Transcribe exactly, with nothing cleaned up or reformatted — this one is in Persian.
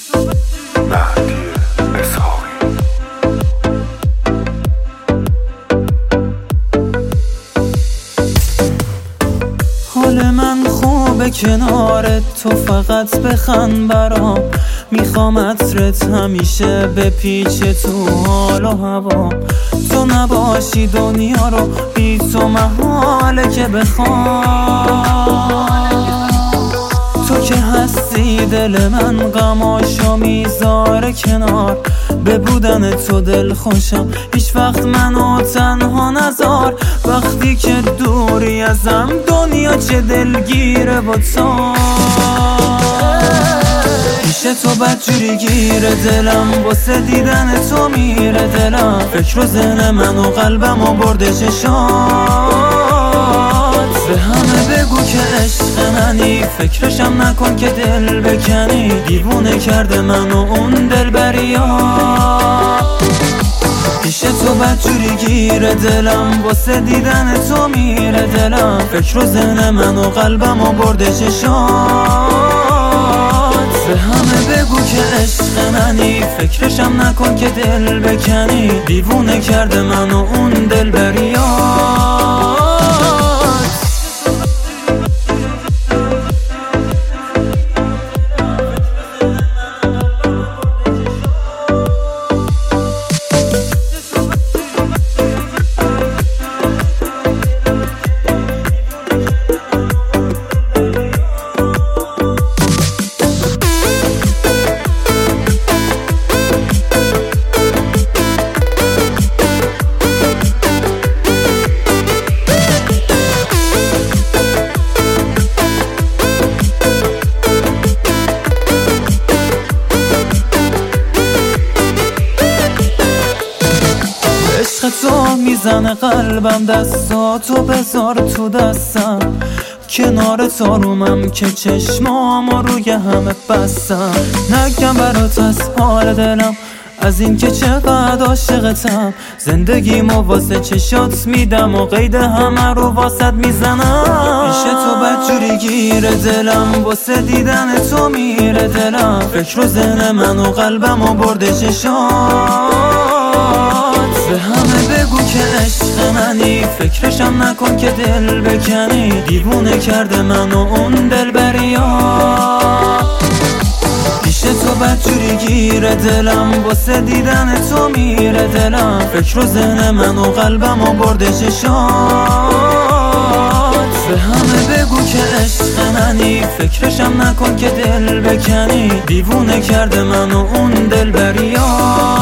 حال من خوبه کنارت، تو فقط بخند برام. میخوام عطرت همیشه بپیچه تو حال و هوا. تو نباشی دنیا رو بی تو محاله که بخوام. تو که هستی دل من غماشو میذاره کنار. به بودن تو دل خوشم، هیچ وقت منو تنها نذار. وقتی که دوری ازم دنیا چه دلگیره با تو. پیش تو بدجوری گیره دلم، واسه دیدن تو میره دلم. فکر و ذهن من و قلبم و برده چشات. به همه بگو که عشق منی، فکرشم نکن که دل بکنی. دیوونه کرده من و اون دلبریات. پیش تو بدجوری گیره دلم، واسه دیدن تو میره دلم. فکر و ذهن من و قلبم و برده چشات. به همه بگو که عشق منی، فکرشم نکن که دل بکنی. دیوونه کرده من و اون دلبریات. عشق تو میزنه قلبم، دستاتو بذار تو دستم. کنار تارومم که چشمامو روی همه بستم. نگم برات از حال دلم، از این که چقدر عاشقتم. زندگیمو واسه چشات میدم و قید همه رو واسط میزنم. پیش تو بدجوری گیره دلم، واسه دیدن تو میره دلم. فکر و ذهن من و قلبم و برده چشات. به همه بگو که عشق منی، فکرشم نکن که دل بکنی. دیوونه کرده من و اون دلبریات. پیش تو بدجوری گیره دلم، واسه دیدن تو میره دلم. فکر و ذهن من و قلبم و برده چشات. به همه بگو که عشق منی، فکرشم نکن که دل بکنی. دیوونه کرده من و اون دلبریات.